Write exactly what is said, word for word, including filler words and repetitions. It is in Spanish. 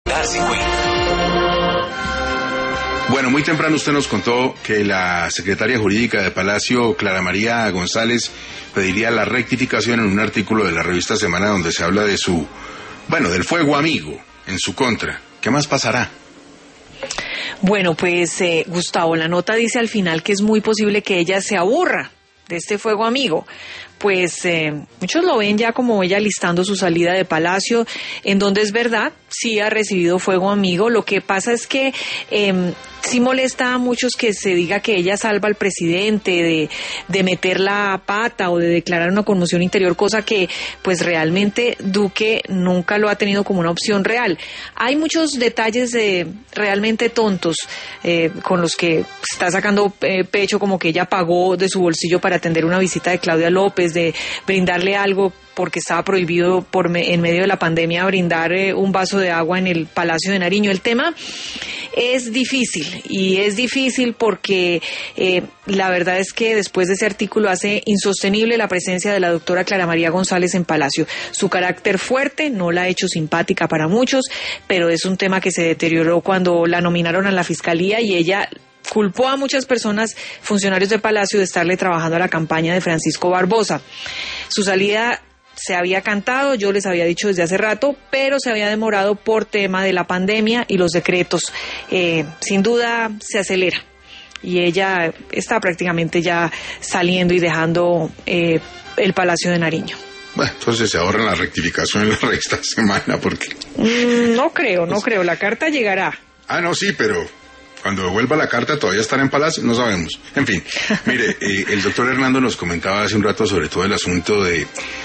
Bueno, muy temprano usted nos contó que la secretaria jurídica de Palacio, Clara María González, pediría la rectificación en un artículo de la revista Semana donde se habla de su, bueno, del fuego amigo en su contra. ¿Qué más pasará? Bueno, pues eh, Gustavo, la nota dice al final que es muy posible que ella se aburra de este fuego amigo. Pues eh, muchos lo ven ya como ella listando su salida de Palacio, en donde es verdad, sí ha recibido fuego amigo. Lo que pasa es que eh, sí molesta a muchos que se diga que ella salva al presidente de, de meter la pata o de declarar una conmoción interior, cosa que pues realmente Duque nunca lo ha tenido como una opción real. Hay muchos detalles de, realmente tontos eh, con los que está sacando eh, pecho, como que ella pagó de su bolsillo para atender una visita de Claudia López, de brindarle algo porque estaba prohibido por me, en medio de la pandemia brindar eh, un vaso de agua en el Palacio de Nariño. El tema es difícil y es difícil porque eh, la verdad es que después de ese artículo hace insostenible la presencia de la doctora Clara María González en Palacio. Su carácter fuerte no la ha hecho simpática para muchos, pero es un tema que se deterioró cuando la nominaron a la Fiscalía y ella culpó a muchas personas, funcionarios de Palacio, de estarle trabajando a la campaña de Francisco Barbosa. Su salida se había cantado, yo les había dicho desde hace rato, pero se había demorado por tema de la pandemia y los decretos. Eh, sin duda se acelera y ella está prácticamente ya saliendo y dejando eh, el Palacio de Nariño. Bueno, entonces se ahorran la rectificación en la esta semana porque... Mm, no creo, no creo, la carta llegará. Ah, no, sí, pero... cuando devuelva la carta todavía estará en Palacio, no sabemos. En fin, mire, eh, el doctor Hernando nos comentaba hace un rato sobre todo el asunto de